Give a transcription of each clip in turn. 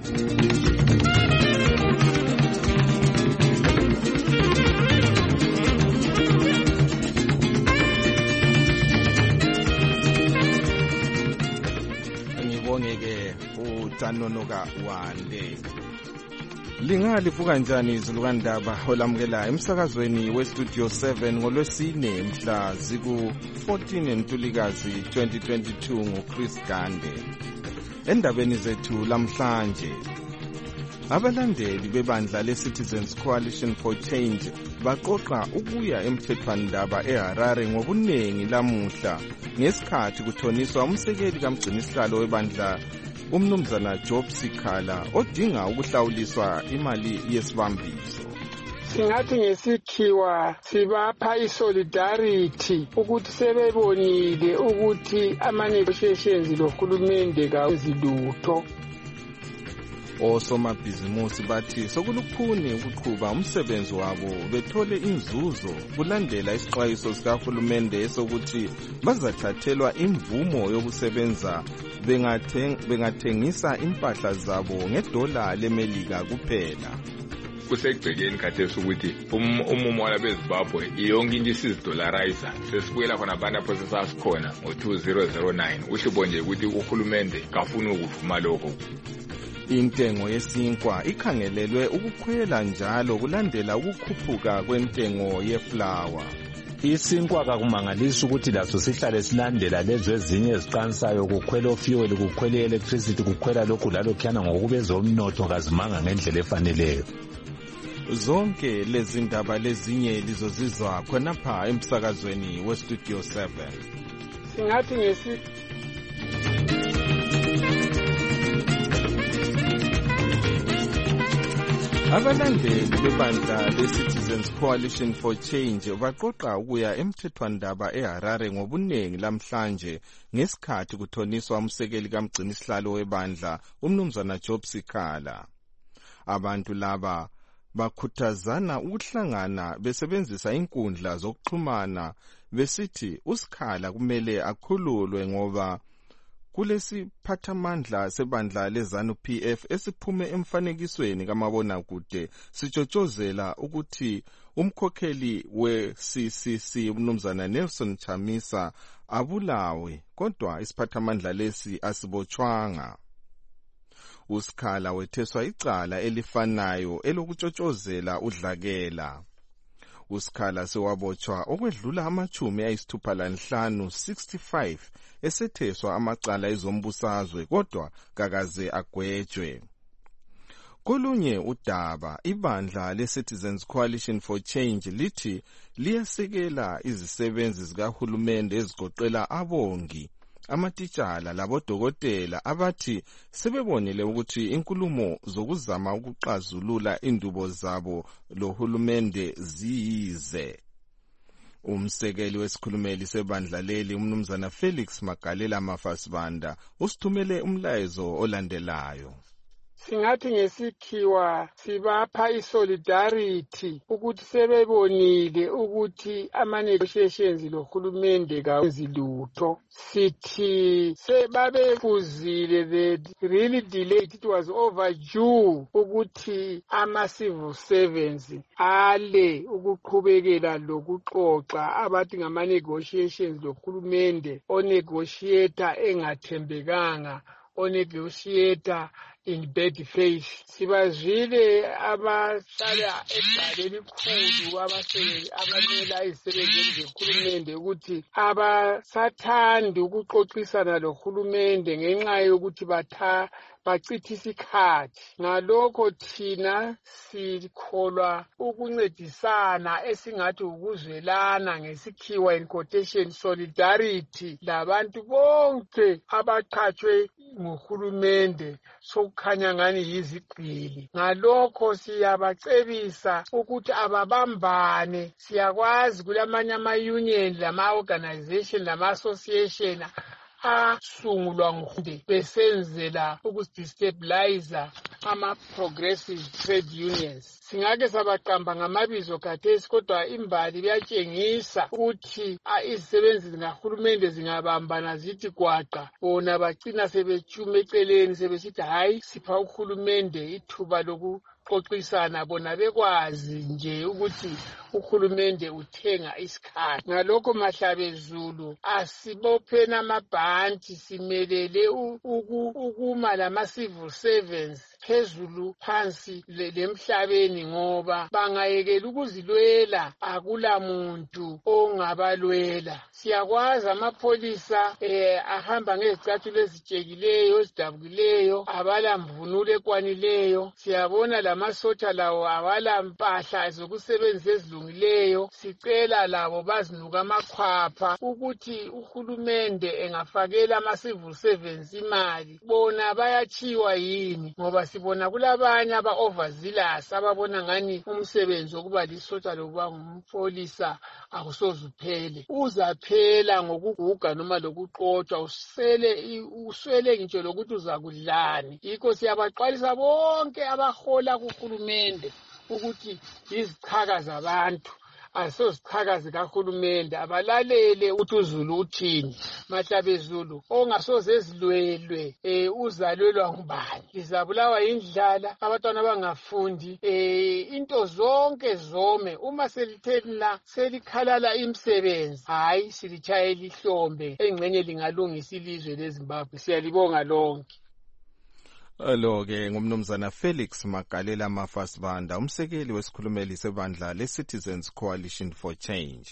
Ngibongeke uTanonoka Wande. Lingalivuka njani izulu kandaba olamukela emsakazweni weStudio 7 ngolwesine mhla ziku-14 Ntulikazi 2022 nguChris Gande. Endabeni zethu lamhlanje, abalandeli bebandla leCitizens Coalition for Change baqoqa ukuya emthethwandaba eHarare ngobuningi lamuhla ngesikhathi kuthoniswa umsekeli kamgcinisihlalo webandla umnumzana Job Sikhala odinga ukuhlawuliswa imali yesibambiso. Singathi ngesikhiwa sibapha isolidarity ukuthi sebebonile ukuthi ama-negotiations lohulumende kawezilutho. Osomabhizimusi bathi sokulukhuni ukuqhuba umsebenzi wabo bethole inzuzo kulandela isixwayiso sikahulumende sokuthi bazathathelwa imvumo yokusebenza bengathengisa impahla zabo ngedola lemelika kuphela. Kusekugcekeni khathesi ukuthi umumo walabeZimbabwe yonke into isizidolarizer sesibuyela khona abantu apho sesasikhona ngo-2009 uhlupho nje ukuthi uhulumende kafuni ukuvuma lokho. Intengo yesinkwa ikhangelelwe ukukhwela njalo kulandela ukukhuphuka kwentengo yeflawa. Isinkwa kakumangalisi ukuthi laso sihlale silandela lezo ezinye eziqanisayo, kukhwela ofuel, kukhwela electricity, kukhwela lokhu lalokhuyana ngokubeza umnotho kazimanga ngendlela efaneleyo. Zonke lezi ndaba lezinye lizozizwa khonapha emsakazweni weStudio 7. Singathi Abalandeli bebandla leCitizens Coalition for Change baqoqa ukuya emthethwandaba eHarare ngobuningi lamhlanje ngesikhathi kuthoniswa umsekeli kamgcinisihlalo webandla umnumzana Job Sikhala. Abantu laba bakhuthazana ukuhlangana besebenzisa inkundla zokuxhumana besithi uSikhala kumele akhululwe ngoba kulesiphathamandla sebandla leZANU-PF esiphume emfanekisweni kamabonakude sitshotshozela ukuthi umkhokheli we-CCC umnumzana Nelson Chamisa abulawe, kodwa isiphathamandla lesi asibotshwanga. uSikhala wetheswa icala elifanayo elokutshotshozela udlakela. uSikhala sewabotshwa okwedlula amachumi ayisithupha 65 esetheswa amacala ezombusazwe, kodwa kakaze agwetshwe. Kolunye udaba, ibandla leCitizens Coalition for Change lithi liyasekela izisebenzi zikahulumende ezigoqela abongi, amatitshala labodokotela abathi sebebonile ukuthi inkulumo zokuzama ukuxazulula indubo zabo lohulumende ziyize. Umsekeli wesikhulumeli sebandla leli umnumzana Felix Magalela Mafasibanda usithumele umlayezo olandelayo. Singathi ngesikhiwa sibapha isolidarity ukuthi sebebonile ukuthi ama-negotiations lohulumende kawezilutho. Sithi sebabefuzile, they really delayed, it was overdue ukuthi ama-civil servants ale ukuqhubekela lokuxoxa abathi ngama-negotiations lohulumende, onegotiator engathembekanga, onegotiator in bad faith. Sibazwile abahlala egale elikhulu abamela izisebenzi zohulumende ukuthi abasathandi ukuxoxisana lohulumende ngenxa yokuthi bachitha isikhathi. Ngalokho thina sikholwa ukuncedisana esingathi ukuzwelana ngesikhiwa in quotation solidarity labantu bonke abaqhatshwe nguhulumende sokukhanya ngani yizigqili. Ngalokho siyabacebisa ukuthi ababambane. Siyakwazi kulamanye ama-union lama-organization lama-association asungulwa nguhulumende besenzela ukudestabilizer ama-progressive trade unions. Singake sabaqamba ngamabizo khathesi kodwa imbali kuyatshengisa ukuthi izisebenzi zikahulumende zingabambana zithi gwaqa bona bagcina sebetshuma eceleni sebesithi hayi sipha uhulumende ithuba xoxisana bona bekwazi nje ukuthi uhulumende uthenga isikhathi. Ngalokho Mahlabezulu asibopheni amabhanti simelele ukuma lama-civil servants phezulu phansi lemhlabeni ngoba bangayekela ukuzilwela akula muntu ongabalwela. Siyakwazi amapholisa ahamba ngezicathulo ezitshekileyo ezidabukileyo abala mvunulo ekwanileyo. Siyabona lamasotsha lawo awala mpahla zokusebenzisa ezilungileyo. Sicela labo bazinuka amakhwapha ukuthi uhulumende engafakela ama-civil servants imali bona bayachiwa yini ngoba sibona kulabanye aba-overzealous ababona ngani umsebenzi wokuba lisotsha lokuba ngumpholisa akusoze uphele. Uzaphela ngokuguga noma lokuqotshwa uswele ngitsho lokuthi uzakudlani. Yikho siyabaqalisa bonke abahola kuhulumende ukuthi izichaka zabantu asozichaka zikahulumende abalalele ukuthi uZulu uthini. Mahlabezulu ongasoze ezilwelwe uzalwelwa ngubani? Lizabulawa indlala, abantwana bangafundi, into zonke zome. Uma selithela selikhalala imisebenzi hayi silitshayela ihlombe engcenye lingalungisa ilizwe leZimbabwe. Siyalibonga lonke. Lo-ke ngumnumzana Felix Magalela Mafasibanda, umsekeli wesikhulumeli sebandla le-Citizens Coalition for Change.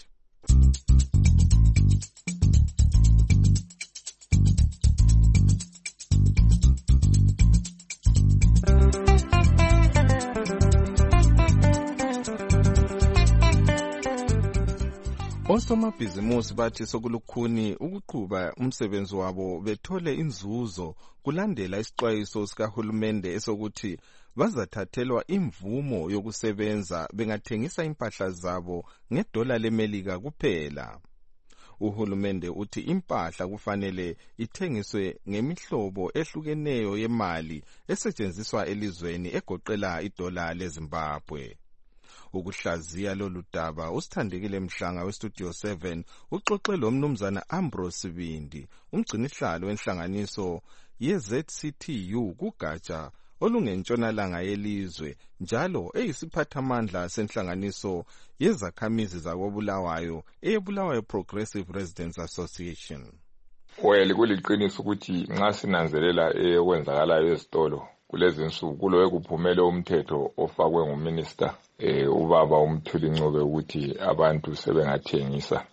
Osomabhizimusi bathi sokulukhuni ukuqhuba umsebenzi wabo bethole inzuzo kulandela isixwayiso sikahulumende esokuthi bazathathelwa imvumo yokusebenza bengathengisa impahla zabo $1 leMelika kuphela. Uhulumende uthi impahla kufanele ithengiswe ngemihlobo ehlukeneyo yemali esetshenziswa elizweni egoqela $1 leZimbabwe. Ukuhlaziya lolu daba usithandekile Mhlanga weStudio 7 uxoxe lo mnumzana Ambrose Sibindi, umgcinihlalo wenhlanganiso ye-ZCTU kugatsha olungentshonalanga yelizwe njalo eyisiphathamandla senhlanganiso yezakhamizi zakoBulawayo eyeBulawayo Progressive Residents Association. Kuliqiniso ukuthi nxa sinanzelela ekwenzakalayo ezitolo kulezi insuku kulowe kuphumele umthetho ofakwe nguminister ubaba uMthuli Ncube ukuthi abantu sebengathengisa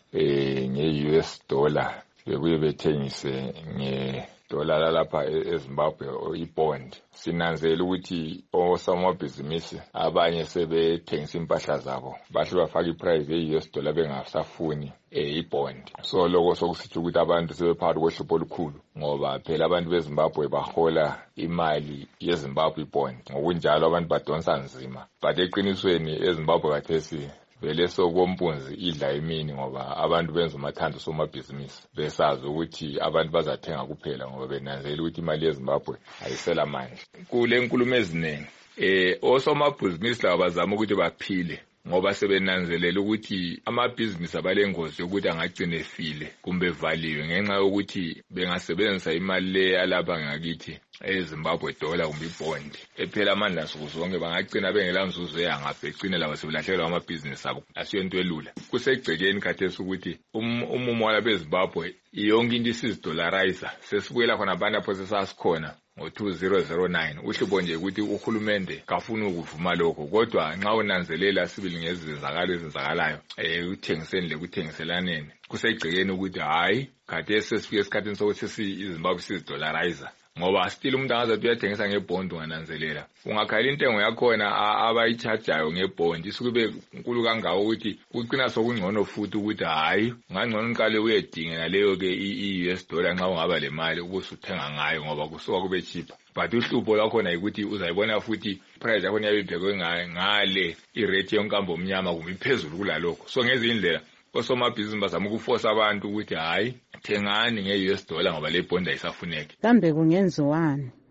nge-US dollar bekuye bethengise ngedola lapha eZimbabwe ibond. Sinanzela ukuthi osomabhizinisi abanye sebethengisa impahla zabo bahle bafaka iprice ye-US dollar bengasafuni ibond. So lokho sokusithi ukuthi abantu sebephakathi kwehlupho olukhulu ngoba phela abantu beZimbabwe bahola imali yeZimbabwe bond. Ngokunjalo abantu badonsa nzima, but eqinisweni eZimbabwe kathesi vele sokompunzi idla emini ngoba abantu benza umathando somabhizinisi besazi ukuthi abantu bazathenga kuphela ngoba benanzela ukuthi imali yeZimbabwe ayisela manje. Kule nkulumo eziningi osomabhizinisi labo bazama ukuthi baphile ngoba sebenanzelela ukuthi amabhizinisi abalengozi ukuthi angagcina efile kumbe evaliwe ngenxa yokuthi bengasebenzisa imali le yalapha ngakithi eZimbabwe dollar kumbe ibond ephela amandla nsuku zonke bangagcina bengela nzuzo yangapha egcine labo sebelahlekelwa amabhizinisi abo. Asiyonto elula. Kusegcekeni khathesi ukuthi umumo wala beZimbabwe yonke into isizidollarizer sesibuyela khona abantu apho sesasikhona ngo-2009. Uhlupho nje ukuthi uhulumende kafuna ukuvuma lokho kodwa nxa unanzelela sibili ngezizakalo ezenzakalayo uthengiseni lekuthengiselaneni kusegcekeni ukuthi hayi khathesi sesifike esikhathini sokuthi iZimbabwe sizidollarizer ngoba still umuntu angazathi uyathengisa ngebond ungananzelela ungakhala intengo yakhona abayichajayo ngebond isukube nkulu kangaka ukuthi kuqina sokungcono futhi ukuthi hayi ungangcono uqale uyedingela leyo ke i-US dollar nxa ungaba le mali ubusuthenga ngayo ngoba kusuka kube cheaper. But uhlupho lwakhona ukuthi uzayibona futhi price yakhona yabiphekwe ngale irate yonkambo omnyama kumbe iphezulu kulalokho. So ngezi indlela osomabhizinisi bazama ukuforce abantu ukuthi hayi thengani nge-US dollar ngoba le bond ayisafuneki. Kambe kungenziwani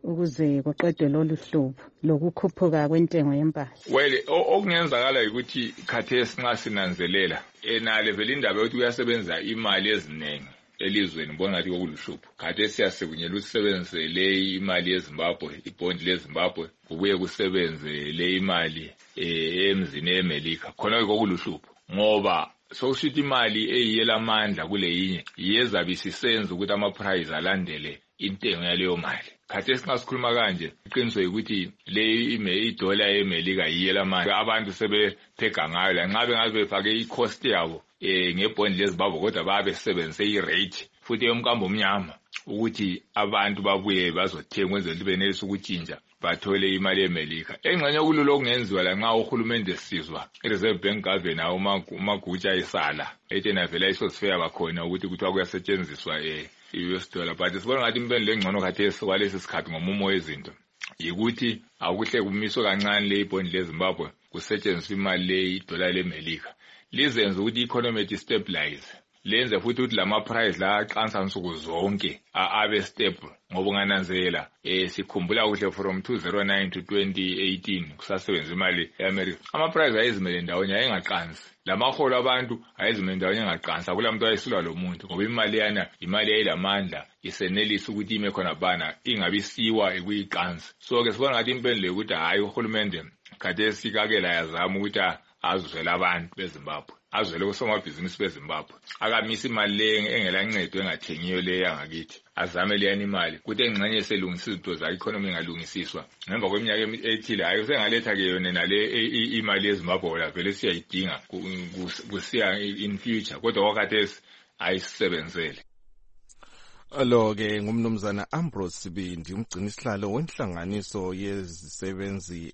ukuze kuqedwe lolu hlobo lokukhuphuka kwentengo yempahla? Well, okungenzakala ukuthi khathesi nxa sinanzelela enale vele indaba yokuthi kuyasebenza imali eziningi elizweni ngibona ngathi kokuluhlupho. Khathesi siyasebunyela usebenzise le imali yeZimbabwe, ibhondi leZimbabwe, kubuye kusebenze le imali emzini eMelika. Khona kokuluhlupho ngoba sokushithi imali eyiyelamandla kule yinye iyezabe isisenza ukuthi ama-price alandele intengo yaleyo mali. Khathesi nxa sikhuluma kanje iqiniso ukuthi le idola yeMelika yiyelamandla, abantu sebephega ngayo la nxa bengabe befake i-cost yabo ngebhondi leZimbabwe kodwa babe sebenzise i-rate futhi yomkambo omnyama ukuthi abantu babuye bazothenga ukwenzela ukuthi benelise ukutshintsha bathole imali yeMelika. Engxenye kulolo kungenziwa la nxa uhulumende sizwa i-Reserve Bank Governor uMagutsha isala etshena vele isosifeya bakhona ukuthi kuthiwa kuyasetshenziswa i-US dollar. But sibona ngathi impendulo engcono khathesi kwalesi sikhathi ngomumo wezinto yikuthi akuhle kumiswe kancane le ibhondi leZimbabwe kusetshenziswa imali le idola leMelika lizenze ukuthi i-economy stabilize, lenze futhi ukuthi lama-price la aqansa nsuku zonke abe stable. Ngoba ungananzela sikhumbula kuhle from 2009 to 2018 kusasebenza imali eAmerica, ama-price ayezimele ndawonye ayengaqansi, lamaholo abantu ayezimele ndawonye engaqansi, akula muntu ayesilwa lo muntu ngoba imali yana imali eyilamandla isenelisa ukuthi ime khona bana ingabisiwa ekuyiqansi. So ke sibona ngathi impendulo ukuthi hayi uhulumende khathesi kakela yazama ukuthi azwele abantu beZimbabwe, azwele osomabhizinisi beZimbabwe, akamisa imali le engelancedo engathengiyo le yangakithi, azame leyani imali kuthi engxenye selungisa izinto za economy engalungisiswa ngemva kweminyaka ethile. Hayi usengaletha ke yona nale imali yeZimbabwe la vele siyayidinga kusiya in future kodwa wakhathesi ayisebenzele. Alo-ke ngumnumzana Ambrose Sibindi, umgcini sihlalo wenhlanganiso yezisebenzi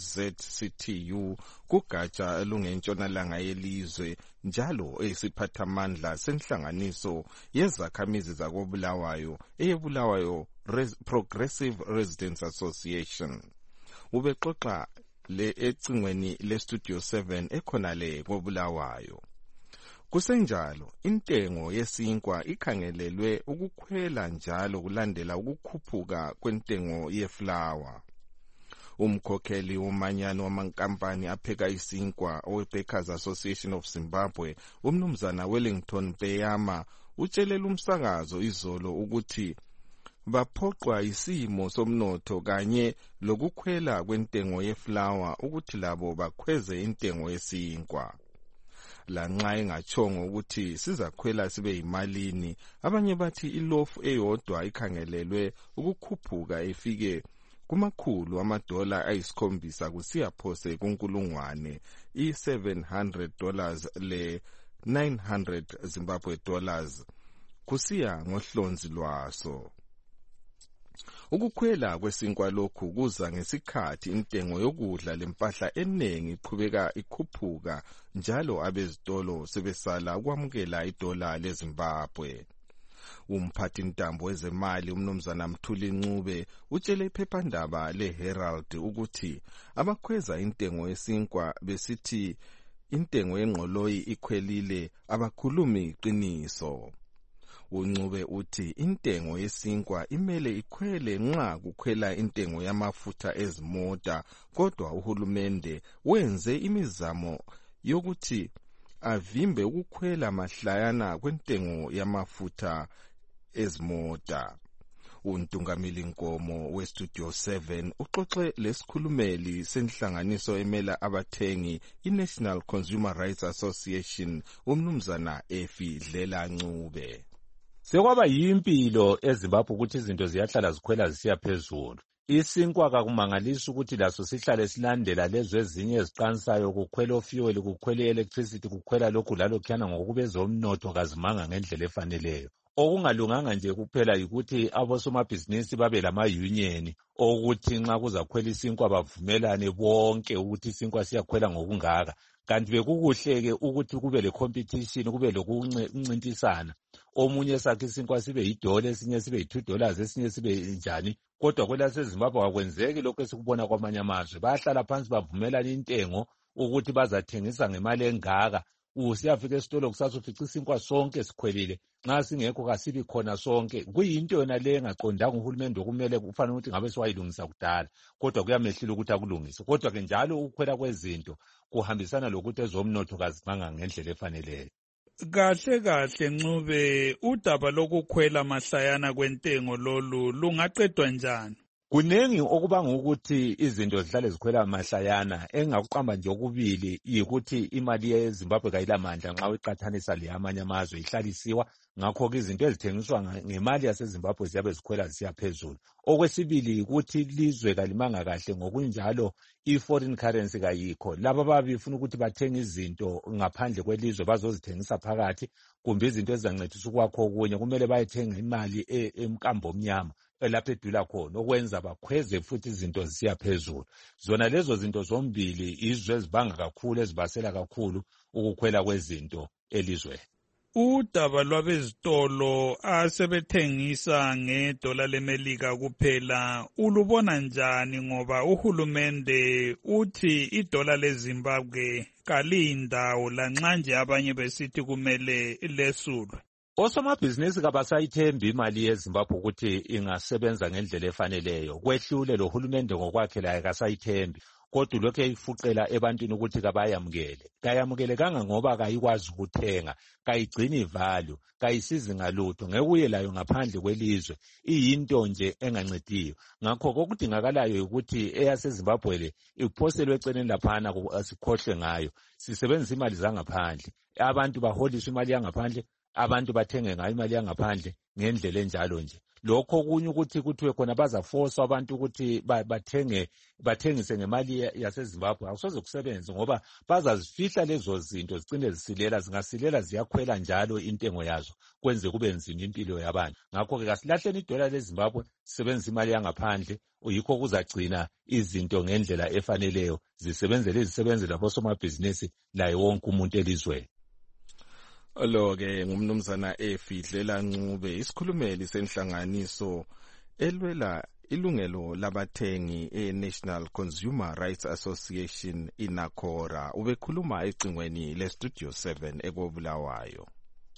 eZCTU kugatsha lungeNtshonalanga yelizwe, njalo eyisiphathamandla senhlanganiso yezakhamizi zakoBulawayo eyeBulawayo Progressive Residents Association. Ubexoxa le ecingweni leStudio 7 ekhonale koBulawayo. Kusenjalo intengo yesinkwa ikhangelelwe ukukhwela njalo kulandela ukukhuphuka kwentengo yeflour. Umkhokheli womanyano wamankampani apheka isinkwa oweBakers Association of Zimbabwe, umnumzana Wellington Peyama, utshelela umsakazo izolo ukuthi baphoqwa isimo somnotho kanye lokukhwela kwentengo yeflour ukuthi labo bakhweze intengo yesinkwa. Lanxa engachongo ukuthi sizakhwela sibe yimalini, abanye bathi ilofu eyodwa ikhangelelwe ukukhuphuka efike kumakhulu amadola ayisikhombisa kusiya phose kunkulungwane i$700 le $900 Zimbabwe dollars kusiya ngohlonzi lwaso. Ukukhwela kwesinkwa lokhu kuza ngesikhathi intengo yokudla lempahla eningi iqhubeka ikhuphuka njalo abezitolo sebesala ukwamukela idola leZimbabwe. Umphathi ntambo wezemali umnumzana Mthuli Ncube utshele iphephandaba leHerald ukuthi abakhweza intengo yesinkwa besithi intengo yengqoloyi ikhwelile abakhulumi iqiniso. Uncube uthi intengo yesinkwa imele ikhwele nxa kukhwela intengo yamafutha ezimota, kodwa uhulumende wenze imizamo yokuthi avimbe ukukhwela mahlayana kwentengo yamafutha ezimota. Untungamili Nkomo weStudio 7 uxoxe lesikhulumeli senhlanganiso emela abathengi iNational Consumer Rights Association, umnumzana Efi Dlela Ncube. Sekwaba yimpilo eZimbabwe ukuthi izinto ziyahlala zikhwela zisiya phezulu. Isinkwa kakumangalisa ukuthi laso sihlale silandela lezo ezinye eziqansayo, kukhwela ofuel, kukhwela electricity, kukhwela lokhu lalokhuyana ngokubeza umnotho kazimanga ngendlela efaneleyo. Okungalunganga nje kuphela yikuthi abosomabhizinisi babe lama-union okuthi nxa kuzakhwela isinkwa bavumelane bonke ukuthi isinkwa siyakhwela ngokungaka. Kanti bekukuhle-ke ukuthi kube le-competition, kube lokuncintisana. Omunye sakhe isinkwa sibe $1, esinye sibe $2, esinye sibe njani. Kodwa kwelaseZimbabwe akwenzeki lokho esikubona kwamanye amazwe. Bayahlala phansi bavumelana intengo ukuthi bazathengisa ngemali engaka. Usiyafika esitolo kusasa ufica isinkwa sonke sikhwelile. nxa singekho kasibi khona sonke. Kuyinto yona le engaqondanga uhulumende okumele kufanele ukuthi ngabe siwayilungisa kudala, kodwa kuyamehlula ukuthi akulungise. Kodwa ke njalo ukukhwela kwezinto kuhambisana lokuthi ezomnotho kazimanga ngendlela efaneleyo. Kahle kahle Ncube, udaba lokukhwela mahlayana kwentengo lolu lungaqedwa njani? Kunengi okubanga ukuthi izinto zihlale zikhwela mahlayana. Engakuqamba nje okubili yikuthi imali yeZimbabwe kayilamandla nxa uyiqathanisa leyamanye amazwe ihlalisiwa, ngakho-ke izinto ezithengiswa ngemali yaseZimbabwe ziyabe zikhwela zisiya phezulu. Okwesibili yikuthi ilizwe kalimanga kahle, ngokunjalo i-foreign currency kayikho. Laba babefuna ukuthi bathenge izinto ngaphandle kwelizwe bazozithengisa phakathi, kumbe izinto ezizancedisa ukwakho okunye kumele bayethenga imali emkambo omnyama elapho edula khona, okwenza bakhweze futhi izinto zisiya phezulu. Zona lezo zinto zombili izwe ezibanga kakhulu, ezibasela kakhulu ukukhwela kwezinto elizweni. Udaba lwabezitolo asebethengisa ngedola lemelika kuphela ulubona njani, ngoba uhulumende uthi idola leZimbabwe kalindawo lanxa nje abanye besithi kumele lesulwe? Osomabhizinisi kabasayithembi imali yeZimbabwe ukuthi ingasebenza ngendlela efaneleyo. Kwehlule lo hulumende ngokwakhe laye kasayithembi, kodwa lokhu eyifuqela ebantwini ukuthi kabayamukele. Kayamukele kangangoba kayikwazi ukuthenga, kayigcini ivalue, kayisizi ngalutho, ngekuye layo ngaphandle kwelizwe, iyinto nje engancediyo. Ngakho kokudingakalayo ukuthi eyaseZimbabwe le iphoselwe eceleni laphana sikhohlwe ngayo. Sisebenzisa imali zangaphandle, abantu baholiswe imali yangaphandle, abantu bathenge ngayo imali yangaphandle ngendlela enjalo nje. Lokho kunye ukuthi kuthiwe khona bazaforce abantu ukuthi bathengise ngemali yaseZimbabwe akusoze kusebenze, ngoba bazazifihla lezo zinto zicine zisilela, zingasilela ziyakhwela njalo intengo yazo, kwenze kube nzima impilo yabantu. Ngakho-ke kasilahleni idola leZimbabwe, sisebenzise imali yangaphandle, yikho kuzagcina izinto ngendlela efaneleyo, zisebenzele izisebenzi labosomabhizinisi laye wonke umuntu elizweni. Lo-ke ngumnumzana Efidlela Ncube, isikhulumeli senhlanganiso elwela ilungelo labathengi e-National Consumer Rights Association iNACORA. Ubekhuluma ecingweni le-Studio 7 eKobulawayo.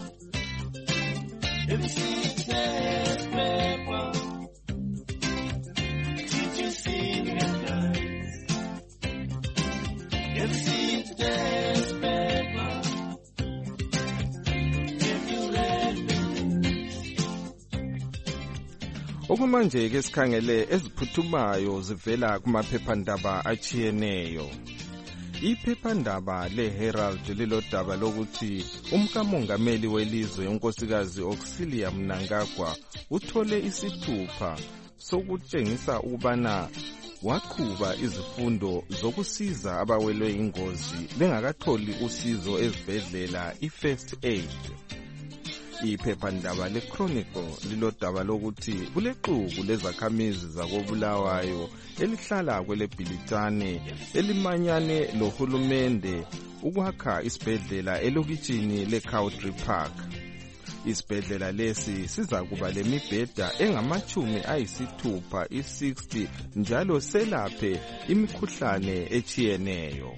Okumanje ke sikhangele eziphuthumayo zivela kumaphephandaba achiyeneyo. Iphephandaba leHerald lilodaba lokuthi umkamongameli welizwe unkosikazi Auxilia Mnangagwa uthole isithupha sokutshengisa ukubana waqhuba izifundo zokusiza abawelwe ingozi bengakatholi usizo ezibhedlela i-first aid. Iphephandaba leChronicle lilodaba lokuthi kuleqhubu lezakhamizi zakoBulawayo elihlala kweleBhilitane elimanyane lohulumende ukwakha isibhedlela elokitshini leCowdry Park. Isibhedlela lesi sizakuba lemibheda engama-60 i-60 njalo selaphe imikhuhlane echiyeneyo.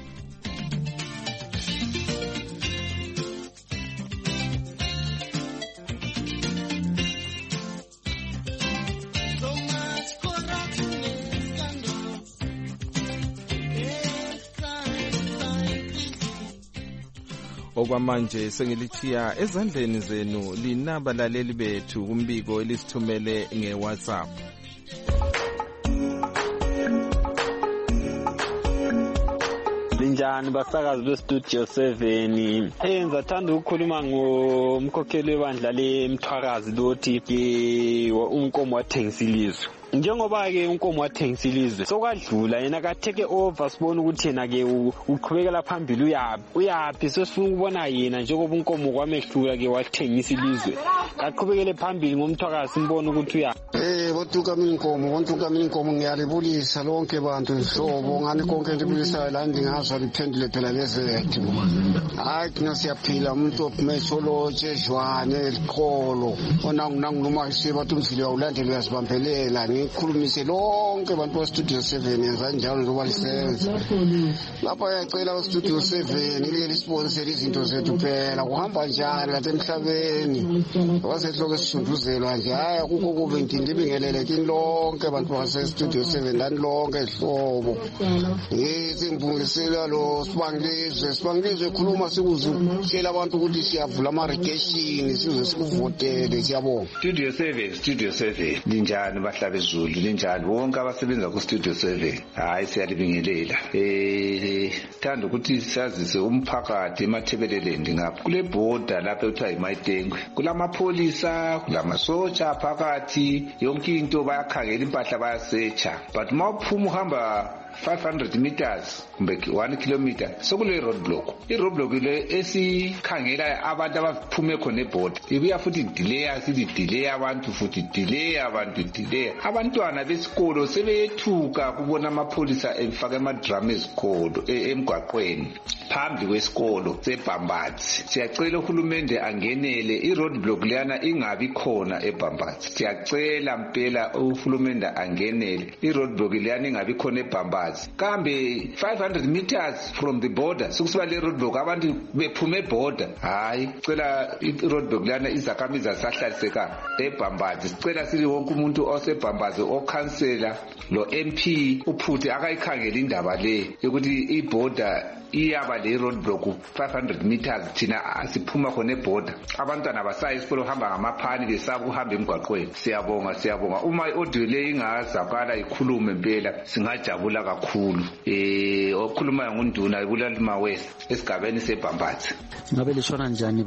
Okwamanje sengilithiya ezandleni zenu linabalaleli bethu kumbiko elisithumele ngeWhatsApp. Linjani basakazi beStudio 7. Ngizathanda ukukhuluma ngomkhokheli webandla leMthwakazi lothi unkomo wathengisa ilizwe. Njengoba ke unkomo wathengisa ilizwe sokwadlula yena ka take over, sibona ukuthi yena ke uqhubekela phambili uyaphi sesifuna ukubona yena njengoba unkomo kwamehlula ke wathengisa ilizwe aqhubekele phambili ngomthwakazi simbona ukuthi uyaphi. Botuka mina inkomo ngiyalibulisa lonke bantu ihlobo ngani konke libulisayo la ndingazwa liphendule phela lezethu. Hayi thina siyaphila umuntu opmetholoje jwane liqholo onangunoma isiba tumzile awulandela uyazibambelela ngikhulumise lonke abantu ba-Studio 7 yenza njalo njengoba lisenza. Lapha yacela u-Studio 7 ilike lisponsele izinto zethu phela kuhamba njani lapha emhlabeni. Wasehloko esisunduzela nje hhayi kukho kube ngindibingelele kini lonke abantu base-Studio 7 lani lonke ihlobo. Sengibungisela lo Sibangilizwe ekhuluma sikuzutshela abantu ukuthi siyavula ama-regation size sikuvotele siyabonga. Studio 7 linjani bahlaba ezulu linjani bonke abasebenza ku-Studio 7 hayi siyalibingelela. Thanda ukuthi sazise umphakathi eMathebeleland ngapha kule border lapha ekuthiwa yiMayitengwe kulamapholisa kulamasotsha phakathi yonke into bayakhangela impahla bayasearcha but mawuphuma uhamba 500 meters kumbe 1 kilometer sokule roadblock. I-roadblock le esikhangela abantu abaphume khona eborder ibuya futhi delay abantu futhi delay abantwana besikolo sebeyethuka kubona amapholisa efaka amadrum esikolo emgwaqweni phambi kwesikolo seBhambatsi. Siyacela uhulumende angenele i-roadblock leyana ingabi khona eBhambatsi. Siyacela mpela uhulumende angenele i-roadblock leyana ingabi khona eBhambatsi. Kambe 500 meters from the border sokusiba le roadblock abantu bephume eborder hayi cela i-roadblock lana izakhamizi asahlaliseka eBhambatsi. Sicela sithi wonke umuntu oseBhambatsi okhansela lo MP uphuthe akayikhangela indaba le ukuthi iborder iyaba le roadblock 500 meters thina asiphuma khona eborder. Abantwana abasayi isikolo hamba ngamaphani besaba ukuhamba emgwaqweni. Siyabonga uma i-audio le ingazakala ikhulume impela singajabula kakhulu. Okhulumayo ngunduna eBulalima West esigabeni seBhambatsi. Ngabe lishona njani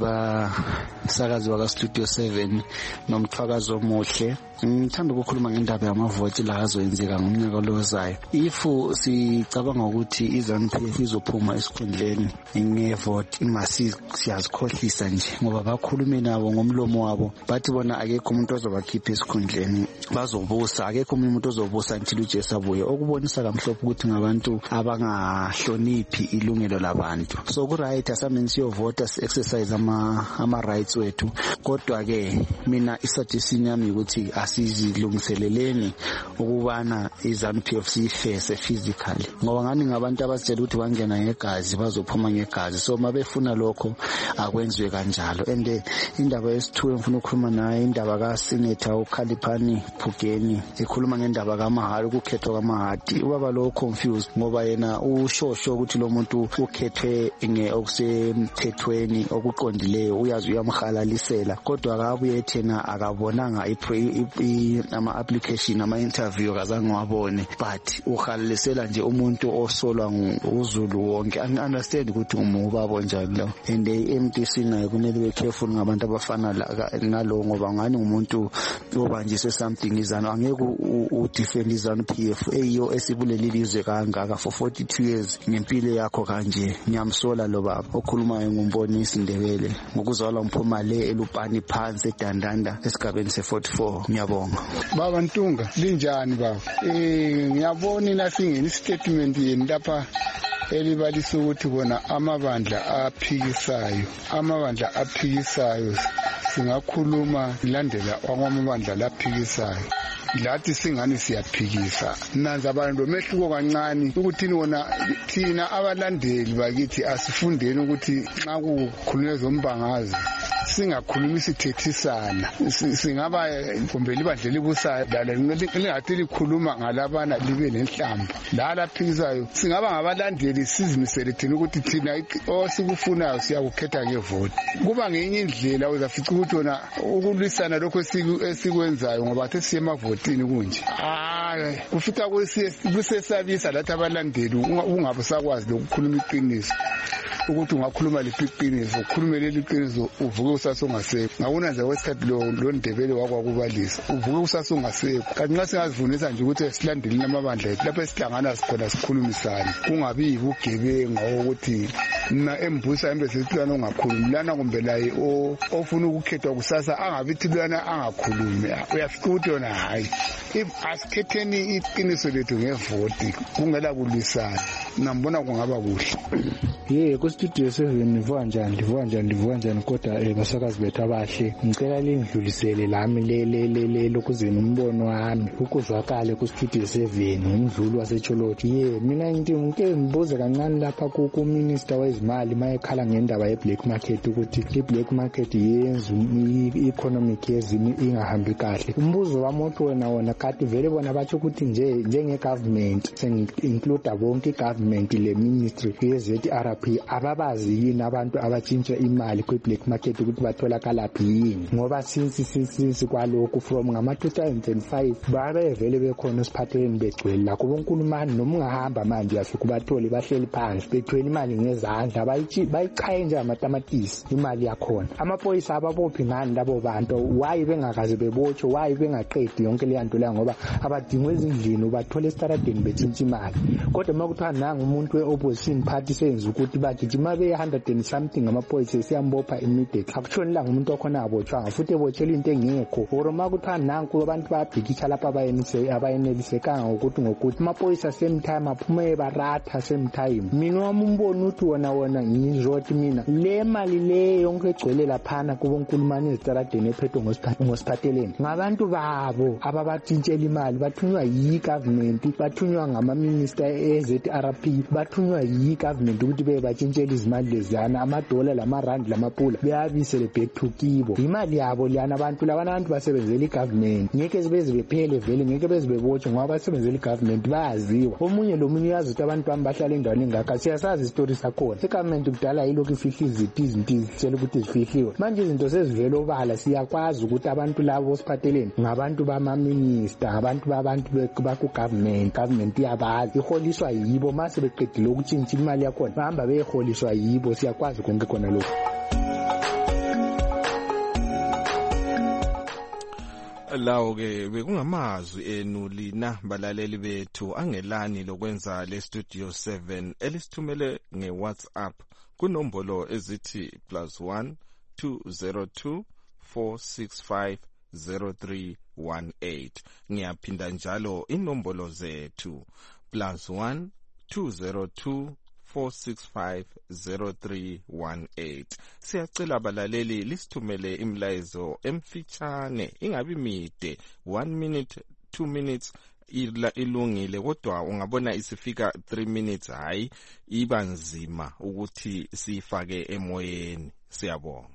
basakazi baka-Studio 7 nomthwakazo omuhle. Ngithanda ukukhuluma ngendaba yamavoti la azoyenzeka ngomnyaka lozayo. Ifu sicabanga ukuthi iZANU-PF izophuma esikhundleni ngevoti ingasi siyazikhohlisa nje ngoba bakhulume nabo ngomlomo wabo bathi bona akekho umuntu ozobakhipha esikhundleni bazobusa akekho umuntu ozobusa until uJesu abuye okubonisa kamhlophe ukuthi ngabantu abangahloniphi ilungelo labantu. So ku right asameni siyovota si exercise ama rights wethu kodwa ke mina isuggestion yami ukuthi asizilungiseleleni ukubana iZANU-PF siyifese physically ngoba ngani ngabantu abasitshela ukuthi bangena ngegazi bazophuma ngegazi. So mabefuna lokho akwenziwe kanjalo. And indaba yesithuwe ngifuna ukukhuluma naye indaba kaSenator uKhaliphani Phugeni ekhuluma ngendaba kaMahadi ukukhethwa kaMahadi. Ubaba lo confused ngoba yena ushosho ukuthi lo muntu ukhethwe okusemthethweni okuqondileyo uyazi uyamhalalisela kodwa akabuye thena akabonanga ama-application ama-interview kazange wabone but uhalalisela nje umuntu osolwa uzulu wonke. Understand ukuthi umubabo njani lo and i-MDC nayo kumele be careful ngabantu abafana nalo ngoba ngani umuntu obanjiswe something izano angeke udefend iZANU-PF eyiyo esibulele ilizwe kangaka for 42 years ngempilo yakho kanje. Ngiyamsola lo baba okhulumayo ngumbonisi Ndebele ngokuzalwa mphuma le eLupani phansi eDandanda esigabeni se44. Ngiyabonga baba Ntunga linjani baba. Ngiyabona nasingeni statement yeni lapha elibalisa ukuthi bona amabandla aphikisayo singakhuluma ilandela kwamabandla laphikisayo lathi singani siyaphikisa nanza abantu mehluko kancane ukuthi thina abalandeli bakithi asifundeni ukuthi nxa kukhulunywa zombangazi singakhulumi sithethisana singaba kumbe libandla libusayo dala lingathi likhuluma ngalabana libe nenhlamba la laphikisayo singaba ngabalandeli sizimisele thina ukuthi thina osikufunayo siyakukhetha ngevoti. Kuba ngenye indlela uzafica ukuthi wona ukulwisana lokho esikwenzayo ngoba athi siye emavotini kunje kufika kusesabisa lathi abalandeli ungabe sakwazi lokukhuluma iqiniso ukuthi ungakhuluma liqiniso ukhulume leli qiniso uvuke usasongasekho. Ngakuna nje wesikhathi lo Ndebele wakwakubalisa uvuke usasongasekho. Kanti nxa singazivunisa nje ukuthi silandeleni amabandla ethu lapho esihlangana sikhona sikhulumisane kungabi yibugebenga ukuthi na embusa embe sesihlwana ongakhulumi lana kumbe laye ofuna ukukhethwa kusasa angabithi lana angakhulumi uyafika ukuthi yona hayi asikhetheni iqiniso lethu ngevoti kungela kulwisana nambona kungaba kuhle ku-studio 7 nivuka njani kodwa basakazi bethu abahle ngicela lindlulisele lami lokuzeni umbono wami ukuzwakale ku-studio 7 ngumdluli wasecholoji mina ngike ngibuze kancane lapha ku-minister wezimali mayekhala ngendaba ye-black market ukuthi i-black market yenza i-economic yezimi ingahambi kahle. Umbuzo wami othi wona kati vele bona batsho ukuthi njenge-government sengi-include bonke i-government le ministry ye-ZRP ababazi yini abantu abatshintsha imali kwi-black market ukuthi batholakalaphi yini ngoba since kwalokhu from ngama-2005 babevele bekhona esiphatheleni begcwele lakho bonkulumani noma ungahamba manje uyafika ubathole bahleli phansi bethwele imali ngezandla bayichaye nje amatamatisi imali yakhona. Amaphoyisa ababophi ngani labo bantu why bengakaze bebotshwe why bengaqedi yonke le nto la ngoba abadingwe ezindlini ubathole estaradeni bethinta imali kodwa makuthiwa nanga umuntu we-opposition party senza ukuthi bagijima be-100 and something amaphoyisa siyambopha immediate akutshoni la ngumuntu okhona abotshwanga futhi ebotshela into engekho or makuthiwa nanku abantu bayabhikisha lapha abayenelisekanga ngokuthi amaphoyisa same time aphume baratha same time. Mina wami umbono uthi wona ngizothi mina le mali le yonke egcwele laphana kubonkulumani ezitaradeni ephethwe ngosiphatheleni ngabantu babo ababatshintshela imali bathunywa yi-government bathunywa ngama-minister e-ZRP bathunywa yi-government ukuthi bebatshintshela izimali leziyana amadola lamarandi lamapula beyabisele back to kibo imali yabo liyana abantu labana abantu basebenzela i-government ngeke zibeze bephele vele ngeke beze bebotshwe ngoba basebenzela i-government bayaziwa omunye lomunye uyazi ukuthi abantu bami bahlala endaweni engaka siyasazi isitori sakhona i-government kudala yilokhu ifihla izinto izitshela ukuthi zifihliwe manje izinto sezivele obala siyakwazi ukuthi abantu labo siphatheleni ngabantu bama-minister abantu baku-government yabazi iholiswa yibo mase beqedile ukutshintsha imali yakhona bahamba beyeholiswa yibo siyakwazi konke khona lokho. Lawo-ke bekungamazwi enu lina balaleli bethu angelani lokwenza le studio 7 elisithumele nge-WhatsApp kunombolo ezithi +1 202 465 0318. Ngiyaphinda njalo inombolo zethu +1 202 465 0318. Siyacela abalaleli lisithumele imlayezo emfitshane ingabi mide 1 minute 2 minutes ilungile kodwa ungabona isifika 3 minutes hayi iba nzima ukuthi sifake emoyeni. Siyabonga.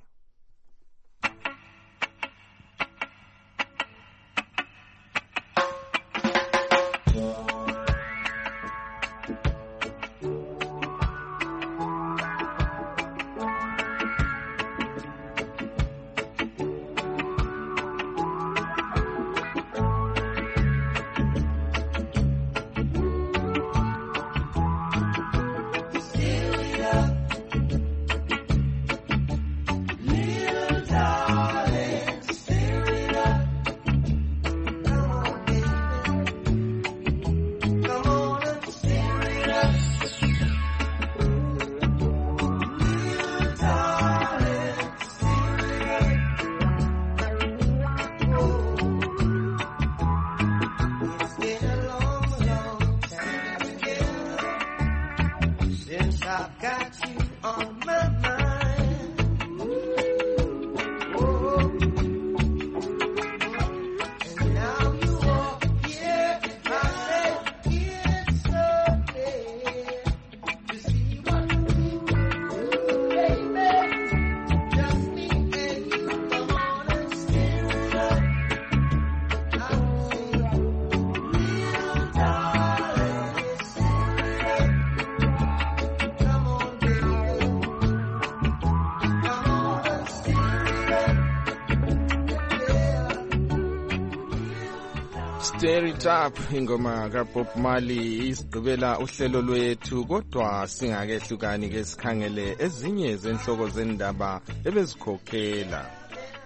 Stir It Up ingoma kaBob Marley isigqibela uhlelo lwethu kodwa singakehlukani ke sikhangele ezinye zenhloko zendaba ebezikhokhela.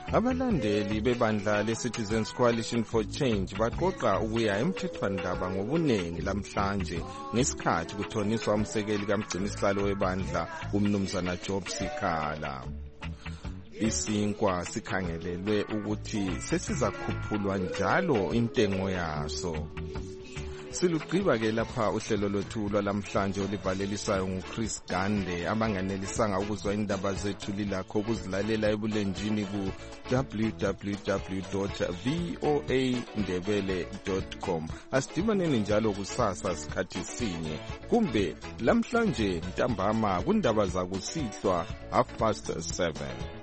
Abalandeli bebandla le-Citizens Coalition for Change baqoqa ukuya emthethwandaba ngobuningi lamhlanje ngesikhathi kuthoniswa umsekeli kamgcinisihlalo webandla uMnumzana Job Sikhala. Isinkwa sikhangelelwe ukuthi sesizakhuphulwa njalo intengo yaso. Silugqiba-ke lapha uhlelo lwethu lwalamhlanje olivalelisayo nguChris Gande. Abanganelisanga ukuzwa indaba zethu lilakho ukuzilalela ebulenjini ku www.voandebele.com. Asidibaneni njalo kusasa sikhathi sinye kumbe lamhlanje ntambama kundaba zakusihlwa 7:30.